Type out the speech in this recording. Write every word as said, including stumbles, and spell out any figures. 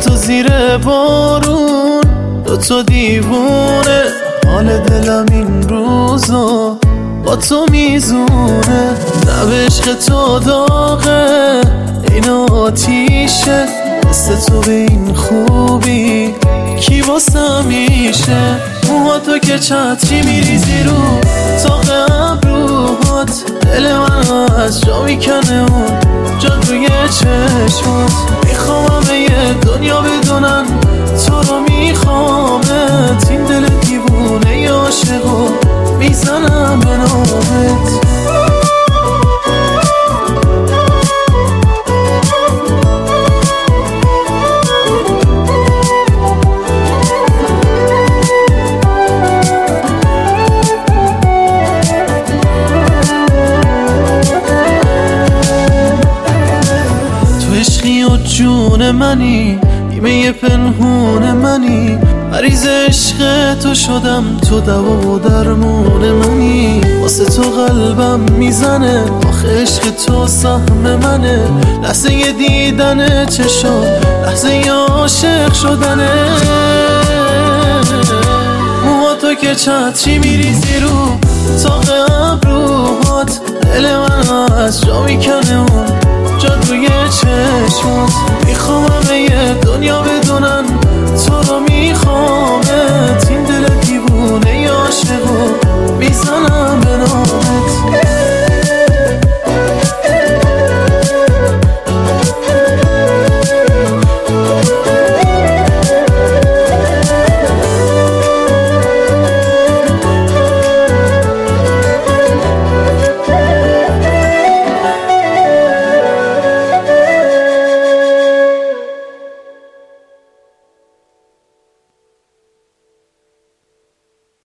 تو زیر بارون، دو تا دیوونه، حال دلم این روزا با تو میزونه. لب عشق تو داغه، این آتیشه، مثل تو به این خوبی کی واسه میشه. موها تو که چتری میریزی رو تاق ابروهات، دل من از جا میکنه اون جاد روی چشمات. میخوام همه یه دنیا بدونن تو رو میخوامت، این دل دیوونه عاشقو میزنم به نامت. عشقی و جون منی، نیمه پنهون منی، مریض عشق تو شدم، تو دوا و درمون منی. واسه تو قلبم میزنه، آخه عشق تو سهم منه. لحظه ی دیدن چشم، لحظه ی عاشق شدنه. موها تو که چتری میریزی رو تاق ابروهات، دل من از جا میکنه اون جاد روی چشمات. میخوام همه یه دنیا بدونن تو رو میخوام